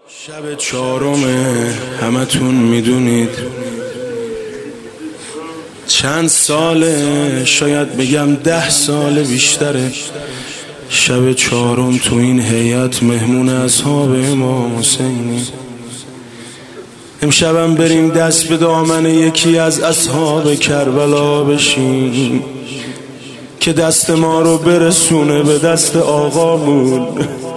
شب چهارمه، همتون میدونید چند ساله، شاید بگم 10 سال بیشتره. شب چهارم تو این هیئت مهمون اصحاب امام حسینی. امشبم بریم دست به دامن یکی از اصحاب کربلا بشیم که دست ما رو برسونه به دست آقامون.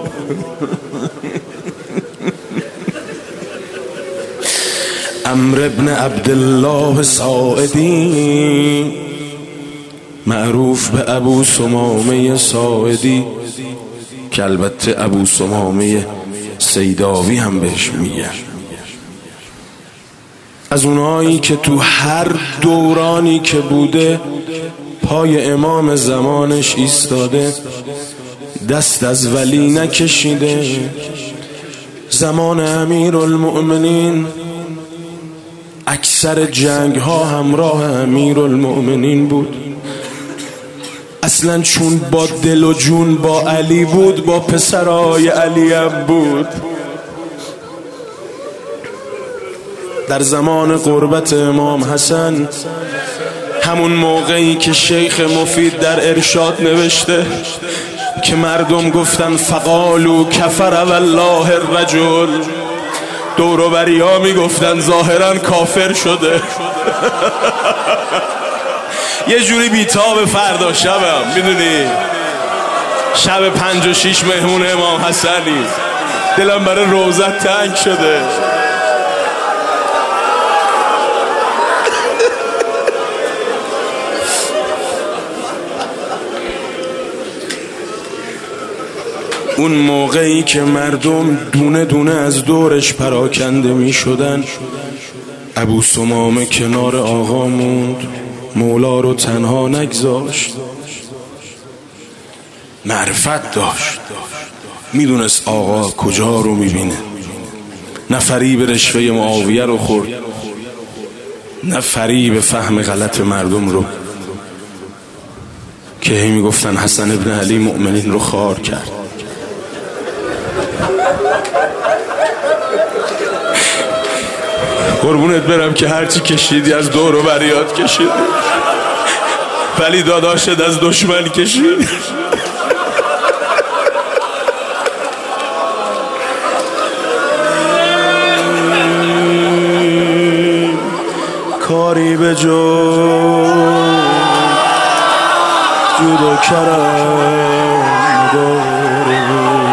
عمرو ابن عبدالله ساعدی، معروف به ابو ثمامه ساعدی، که البته ابو ثمامه سیداوی هم بهش میگن. از اونایی که تو هر دورانی که بوده پای امام زمانش ایستاده، دست از ولی نکشیده. زمان امیرالمؤمنین اکثر جنگ ها همراه امیرالمؤمنین بود. اصلا چون با دل و جون با علی بود، با پسرای علی هم بود. در زمان قربت امام حسن، همون موقعی که شیخ مفید در ارشاد نوشته که مردم گفتن فقالوا کفر والله الرجل، دور و بریا میگفتن ظاهرا کافر شده. یه جوری بیتاب فردا شبم، میدونی شب 5 و 6 مهمون امام حسنی، دلم برای روزت تنگ شده. اون موقعی که مردم دونه دونه از دورش پراکنده می شدن، ابو ثمامه کنار آقا موند، مولا رو تنها نگذاشت. معرفت داشت، میدونست آقا کجا رو میبینه. نه فریب رشوه معاویه رو خورد، نه فریب فهم غلط مردم رو که هی میگفتن حسن ابن علی مؤمنین رو خار کرد. قربونت برم که هرچی کشیدی از دور و بریات کشید، ولی داداشت از دشمن کشید. کاری به جود و کرم داره،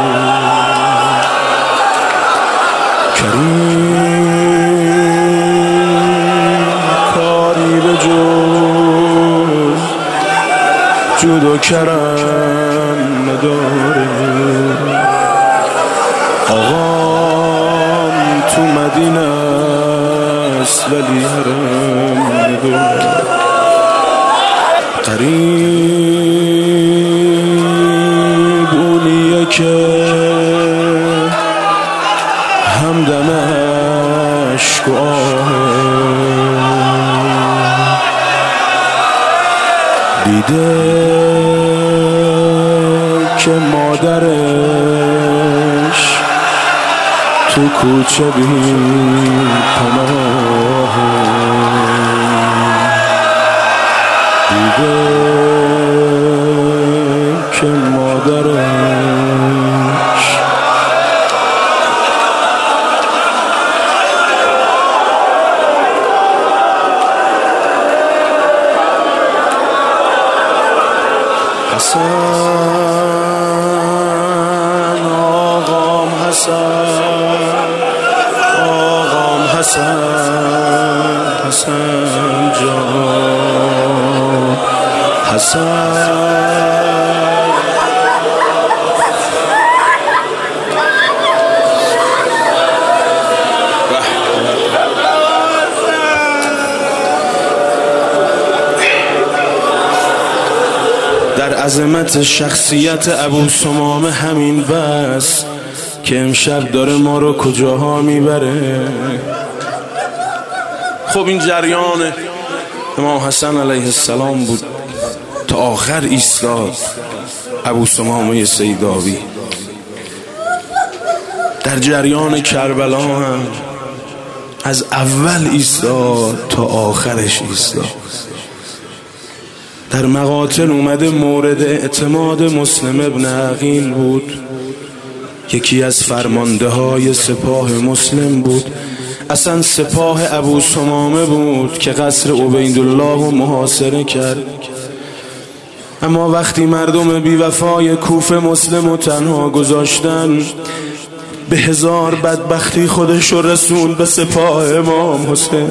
جود و کرم نداره. آقام تو مدینه است ولی حرم نداره. قریب اونیه که همدم عشق و دیده که مادرش تو کوچه بی پناه، دیده که مادرش حسن، آقام حسن، آقام حسن، حسن جان حسن. در عظمت شخصیت ابو ثمامه همین بس که امشب داره ما رو کجاها میبره. خب این جریان امام حسن علیه السلام بود تا آخر ایستاد ابو ثمامه سیداوی. در جریان کربلا هم از اول ایستاد تا آخرش ایستاد. در مقاتل اومده مورد اعتماد مسلم ابن عقیل بود، یکی از فرمانده های سپاه مسلم بود. اصلا سپاه ابو ثمامه بود که قصر عبیدالله رو محاصره کرد. اما وقتی مردم بیوفای کوفه مسلم رو تنها گذاشتن، به هزار بدبختی خودش رو رسون به سپاه امام حسین.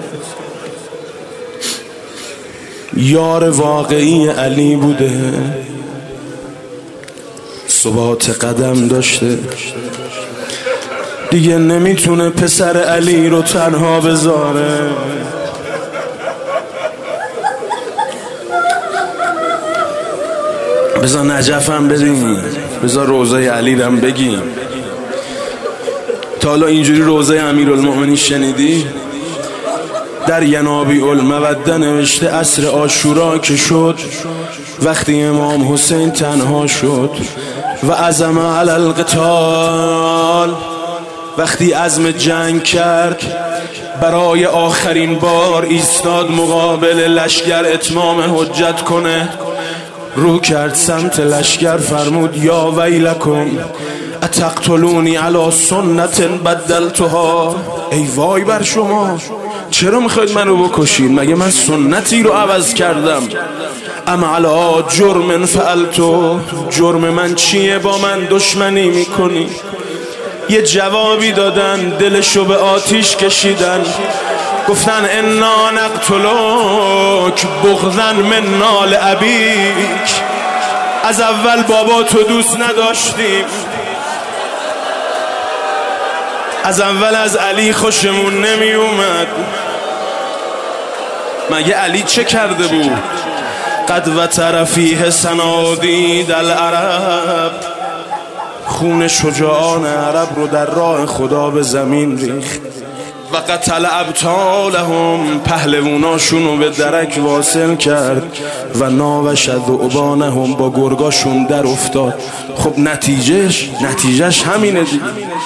یار واقعی علی بوده، ثبات قدم داشته، دیگه نمیتونه پسر علی رو تنها بذاره. بذار نجفم بریم، بذار روضه علی رم بگیم. تا حالا اینجوری روضه امیرالمؤمنین شنیدی؟ در ینابیع الموده نوشته عصر عاشورا که شد، وقتی امام حسین تنها شد و عزم علی القتال، وقتی عزم جنگ کرد، برای آخرین بار ایستاد مقابل لشکر اتمام حجت کنه، رو کرد سمت لشکر فرمود یا ویلکم اتقتلونی علی سنت بدلتها. ای وای بر شما، چرا میخواید منو بکشین؟ مگه من سنتی رو عوض کردم؟ ام علی جرم فعلتو، جرم من چیه؟ با من دشمنی میکنی؟ یه جوابی دادن، دلشو به آتیش کشیدن، گفتن انا نقتلوک بغضا من نال ابیک. از اول بابا تو دوست نداشتیم، از اول از علی خوشمون نمی اومد. مگه علی چه کرده بود؟ قد و طرفیه صنادید العرب، خون شجاعان عرب رو در راه خدا به زمین ریخت. و قتل ابطالهم، پهلواناشون رو به درک واصل کرد. و ناوشد ذؤبانهم، با گرگاشون در افتاد. خب نتیجهش همینه دیگه.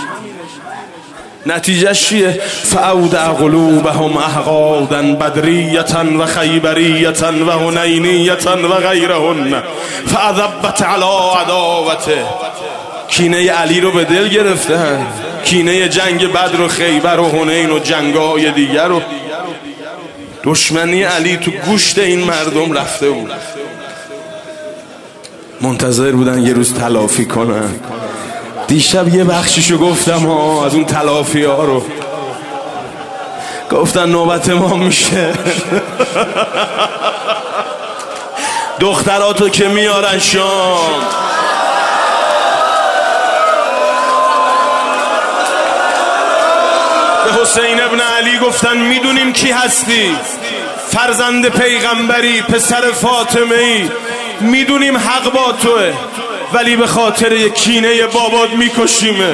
نتیجهش چیه؟ فاودع قلوبهم احقادا بدریة و خیبریة و هنینیة و غیرهن فاذبت علی عداوته. کینه علی رو به دل گرفتن، کینه جنگ بدر و خیبر و هنین و جنگای دیگر رو. دشمنی علی تو گوشت این مردم رفته بود. منتظر بودن یه روز تلافی کنن. دیشب یه بخشیشو گفتم از اون تلافی ها رو. گفتن نوبت ما میشه. دختراتو که میارن شام، به حسین ابن علی گفتن میدونیم کی هستی، فرزند پیغمبری، پسر فاطمه ای، میدونیم حق با توه، ولی به خاطر یک کینه بابات میکشیمه.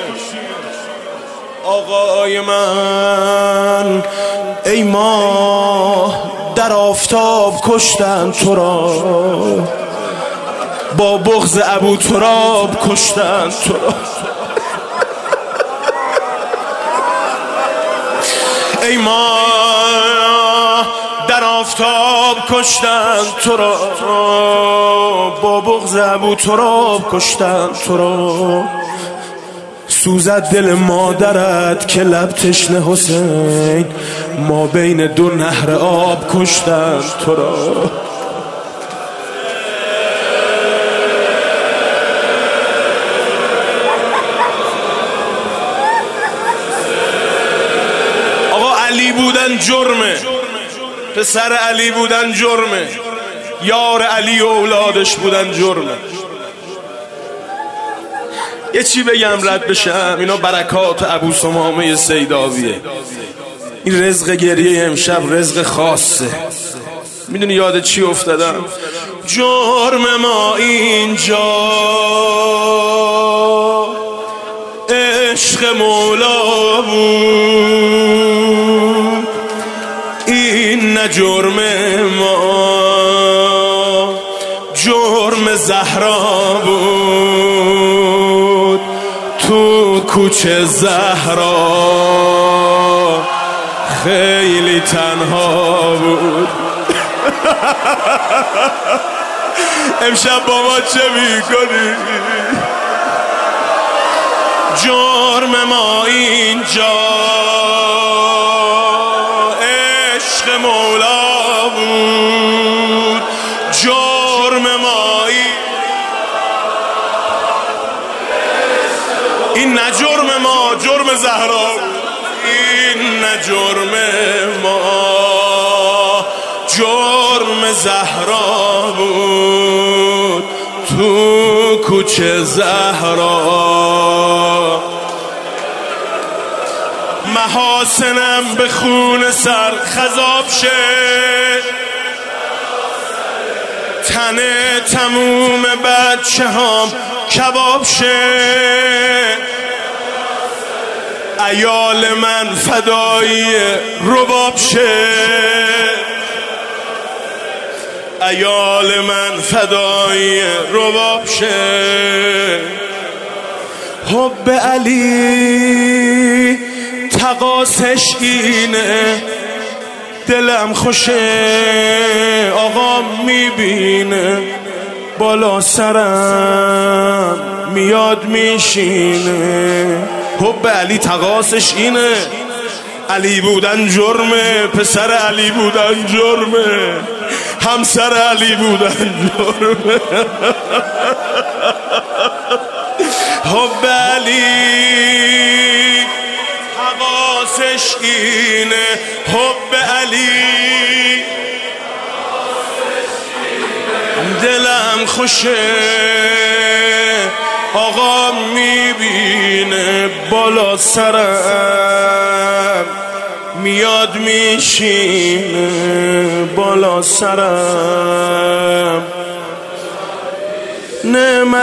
آقای من، ای ماه در آفتاب کشتن تو را، با بغض ابو تراب کشتن تو را. ای ماه در آفتاب کشتن تو را، با بغض ابو تراب کشتن تو را. سوزد دل مادرت که لب تشنه حسین، ما بین دو نهر آب کشتن تو را. آقا علی بودن جرمه، پسر علی بودن جرمه، یار علی و اولادش بودن جرمه. یه چی بگم رد بشم، اینا برکات ابو ثمامه سیداویه. این رزق گریه امشب رزق خاصه. میدونی یاد چی افتادم؟ جرم ما اینجا عشق مولا بود، این نه جرم ما، جرم زهرا بود. تو کوچه زهرا خیلی تنها بود. امشب با ما چه میکنی؟ جرم ما اینجا عشق مولا بود. جرم ما این نه جرم ما، جرم زهرا. این نه جرم ما، جرم زهرا بود. تو کوچه زهرا محاسنم به خون سر خضاب شه، تن تموم بچه هام کباب شه. عیال من فدایی رباب شه، عیال من فدایی رباب شه. حب علی تقاسش اینه، دلم خوشه آقا میبینه، بالا سرم میاد میشینه. حب علی تقاسش اینه، علی بودن جرمه، پسر علی بودن جرمه، همسر علی بودن جرمه. حب علی تقاسش اینه، حب علی دلم خوشه آقا میبینه، بالا سرم میاد میشینه، بالا سرم. نعم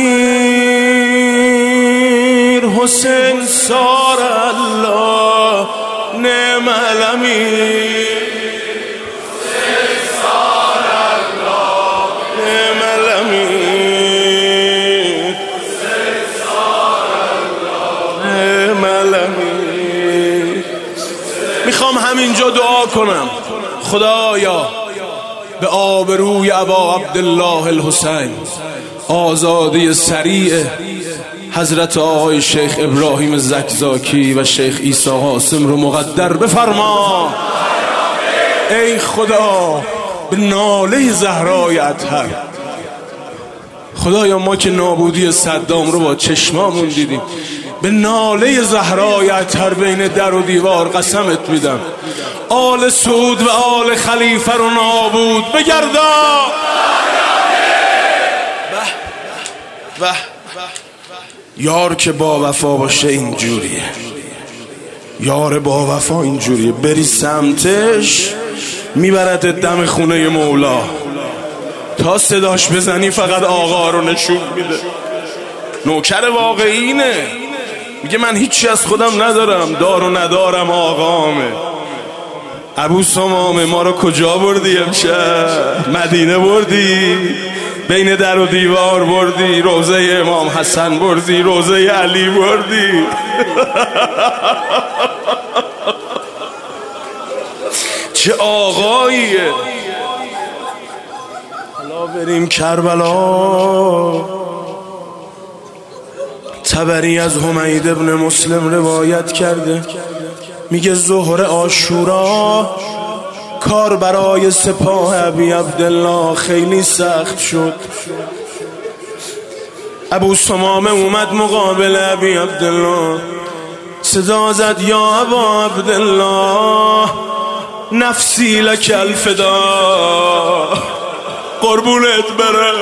الامیر حسین سار الله، نعم الامیر حسین سار الله، نعم الامیر حسین سار الله، نعم الامیر. میخوام همینجا دعا کنم، خدایا به آبروی ابا عبدالله الحسین آزادی سریع حضرت آقای شیخ ابراهیم زکزاکی و شیخ عیسی حاسم رو مقدر بفرما. ای خدا به ناله زهرای اطهر، خدایا ما که نابودی صدام رو با چشمامون دیدیم، به ناله زهرای اطهر بین در و دیوار قسمت میدم آل سعود و آل خلیفه رو نابود بگردا. یار که با وفا باشه اینجوریه، یار با وفا اینجوریه، بری سمتش میبرد دم خونه مولا، تا صداش بزنی فقط آقا رو نشون میده. نوکر واقعینه، میگه من هیچی از خودم ندارم، دار و ندارم آقامه. ابو سمامه ما رو کجا بردی امشب؟ مدینه بردی، بین در و دیوار بردی، روضه امام حسن بردی، روضه علی بردی. چه آقاییه. حالا بریم کربلا. طبری از حمید ابن مسلم روایت کرده، میگه ظهر عاشورا کار برای سپاه ابی عبدالله خیلی سخت شد. ابو سمامه اومد مقابل ابی عبدالله، صدا زد یا ابا عبدالله نفسی لک الفدا، قربونت بره.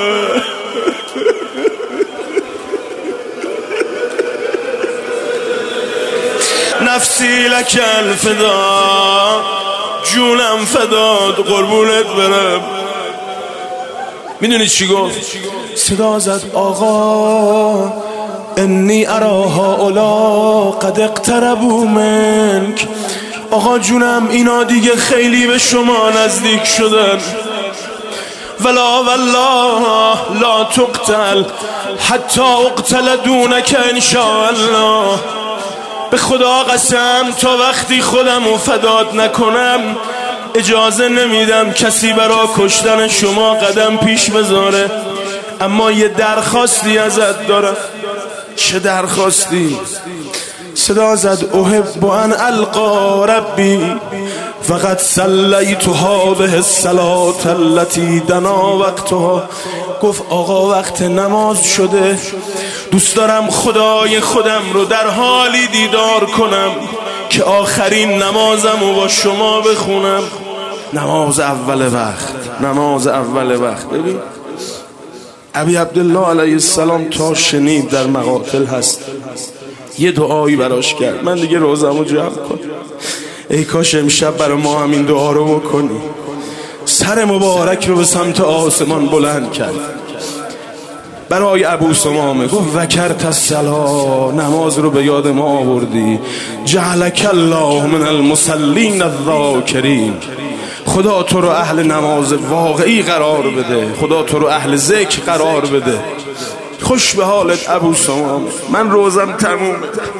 نفسی لک الفدا، جونم فداد، قربونت برم. میدونی چی گفت؟ صدا زد آقا انی اراها اولا قد اقتربوا منک. آقا جونم اینا دیگه خیلی به شما نزدیک شدن. ولا والله لا تقتل حتی اقتل دونک انشاءالله. به خدا قسم تا وقتی خودم رو فدات نکنم اجازه نمیدم کسی برای کشتن شما قدم پیش بذاره. اما یه درخواستی ازت دارم. چه درخواستی؟ صدا زد احب ان القا ربی فقد صلیت هذه الصلاة التي دنا وقتها. گفت آقا وقت نماز شده، دوست دارم خدای خودم رو در حالی دیدار کنم که آخرین نمازم رو با شما بخونم. نماز اول وقت، نماز اول وقت. ببین ابی عبدالله علیه السلام تا شنید در مقاتل هست یه دعایی براش کرد. من دیگه روزمو جمع کنم، ای کاش امشب برای ما همین دعا رو بکنی. سر مبارک رو به سمت آسمان بلند کرد برای ابو ثمامه. گفت وکرت الصلا، نماز رو به یاد ما آوردی. جعلک الله من المصلین الذاکرین، خدا تو رو اهل نماز واقعی قرار بده، خدا تو رو اهل ذکر قرار بده. خوش به حالت ابو ثمامه. من روزم تمومه،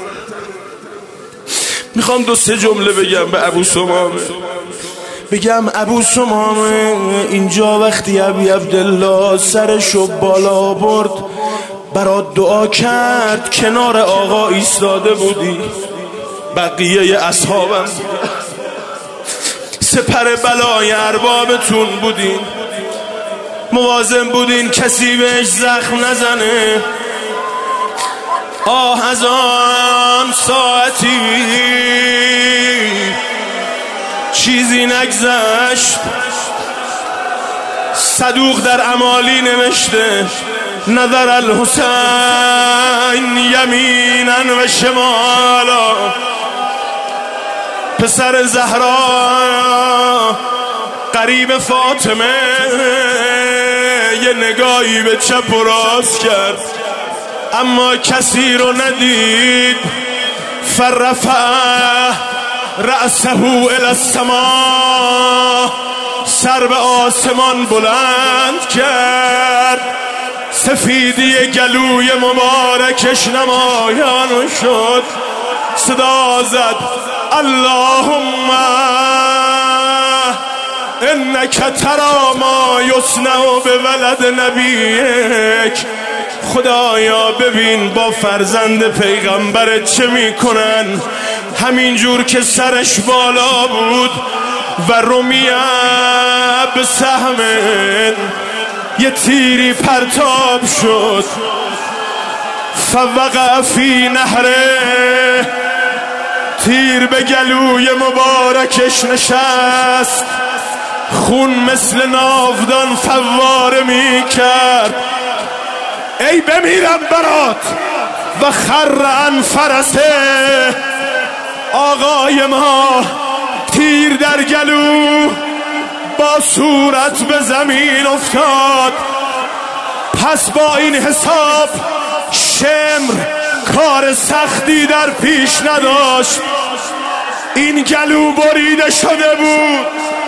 میخوام 2-3 جمله بگم به ابو ثمامه. بگم ابو ثمامه اینجا وقتی ابی عبدالله سرشو بالا برد برات دعا کرد، کنار آقا ایستاده بودی، بقیه اصحابم سپر بلای اربابتون بودین، مواظب بودین کسی بهش زخم نزنه. آه از آن ساعتی چیزی نگذشت. صدوق در امالی نوشته نظر الحسین یمینا و شمالا. پسر زهرا قریب فاطمه یه نگاهی به چپ و راست کرد اما کسی رو ندید. فرفع رأسه الی السما، سر به آسمان بلند کرد. سفیدی گلوی مبارکش نمایان شد. صدا زد اللهم انک تری ما یصنع بولد نبیک. خدایا ببین با فرزند پیغمبرت چه میکنن. همین جور که سرش بالا بود و رمیه به سهم، یه تیری پرتاب شد. فوقع فی نهره، تیر به گلوی مبارکش نشست. خون مثل ناودان فواره می کرد. ای بمیرم برات. و خر عن فرسه، آقای ما تیر در گلو با صورت به زمین افتاد. پس با این حساب شمر کار سختی در پیش نداشت. این گلو بریده شده بود.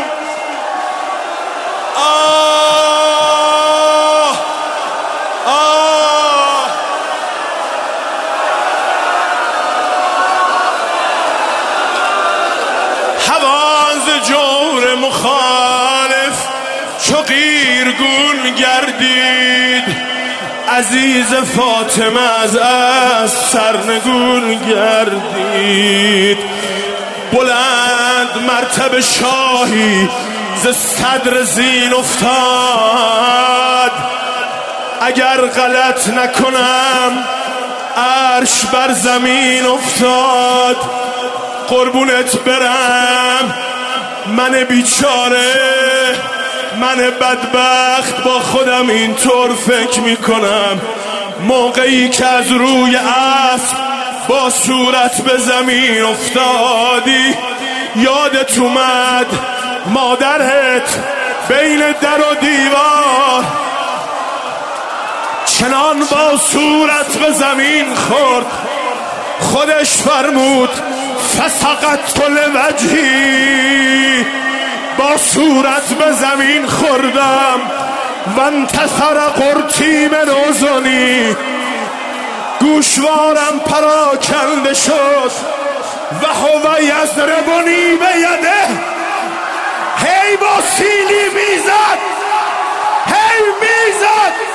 حواز جور مخالف چو قیرگون گردید. عزیز فاطمه از سرنگون گردید. بلند مرتبه شاهی ز صدر زین افتاد. اگر غلط نکنم عرش بر زمین افتاد. قربونت برم من بیچاره، من بدبخت با خودم اینطور فکر میکنم. موقعی که از روی اسب با صورت به زمین افتادی یادت اومد مادرت بین در و دیوار چنان با صورت به زمین خورد. خودش فرمود فسقطت لوجهی، با صورت به زمین خوردم و انتصر قرطی من اذنی، گوشوارم پراکنده شد و هو یضربنی بیده، هی با سیلی میزد، هی میزد.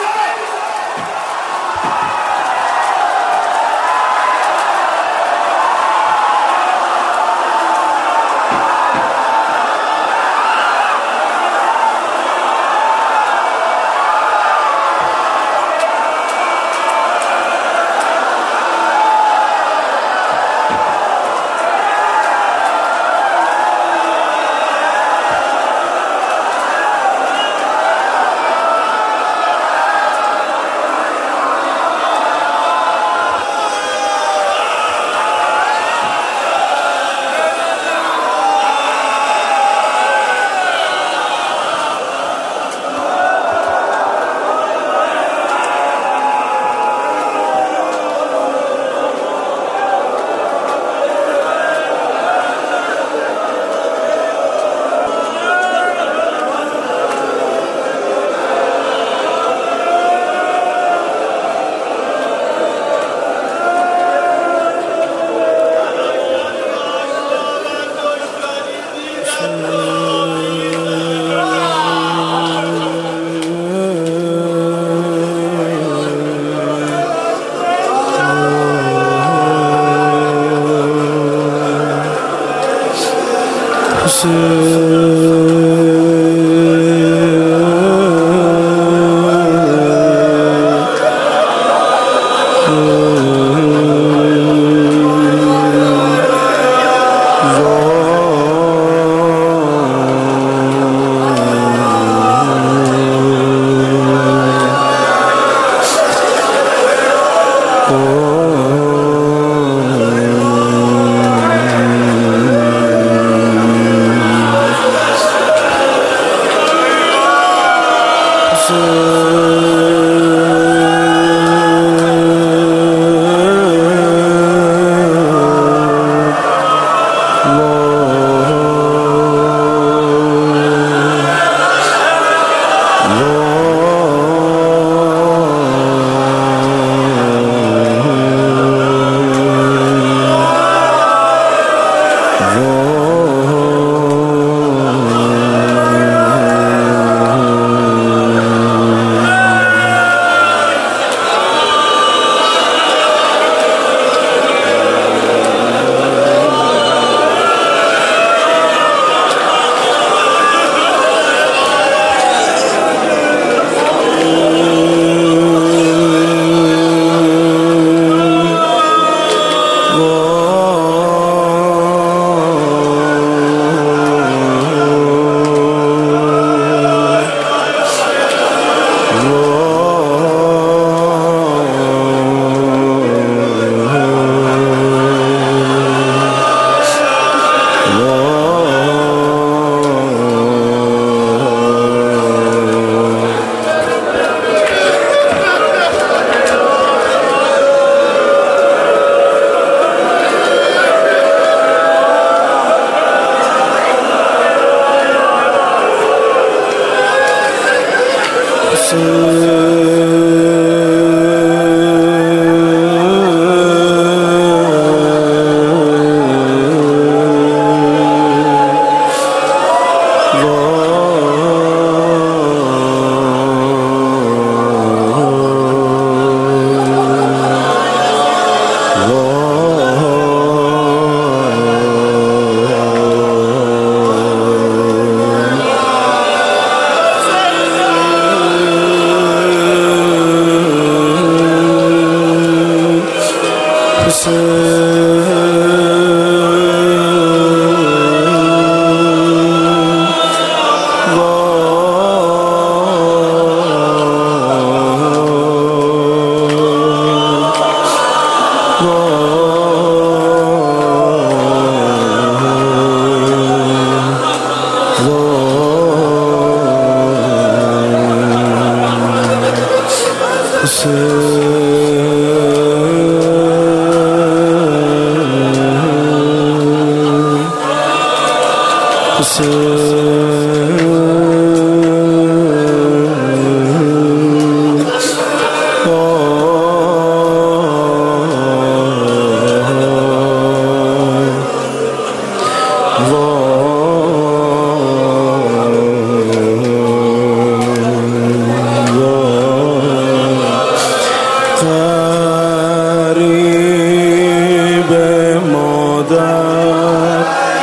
مادر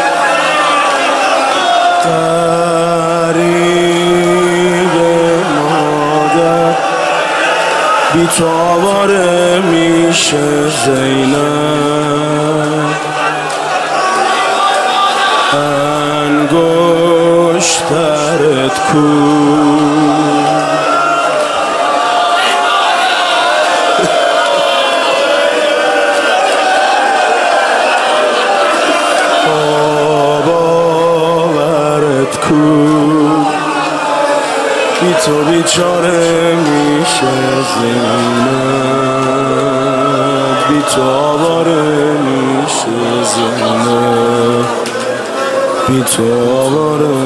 غریب مادر بی تو آواره میشه زینب انگشترت کو بی تو بیچاره میشه زینب بی تو آواره میشه زینب بی تو آواره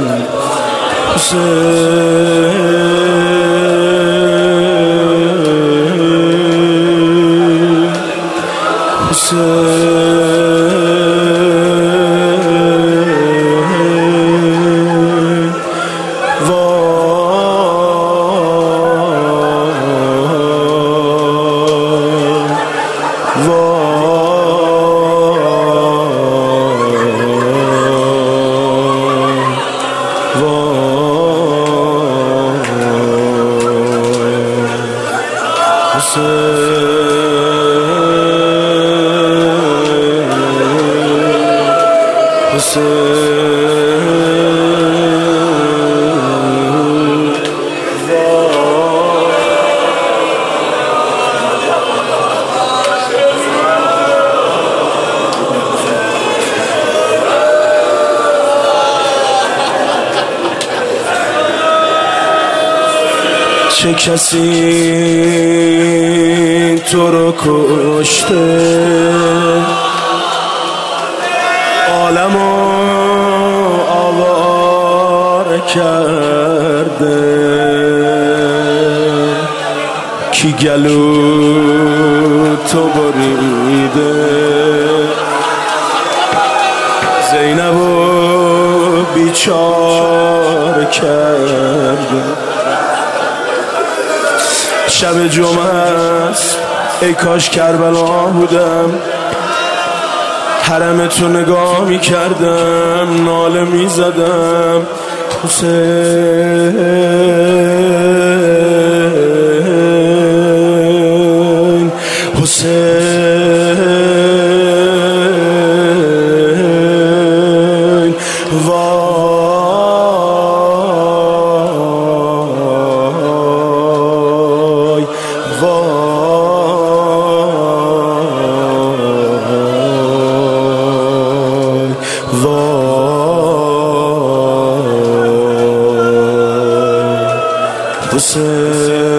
چه کسی تو رو کشته عالمو آواره کرده کی گلو تو بریده زینبو بیچاره کرده شب جمعه است ای کاش کربلا بودم حرمتو نگاه میکردم ناله میزدم حسین حسین وای وای حسین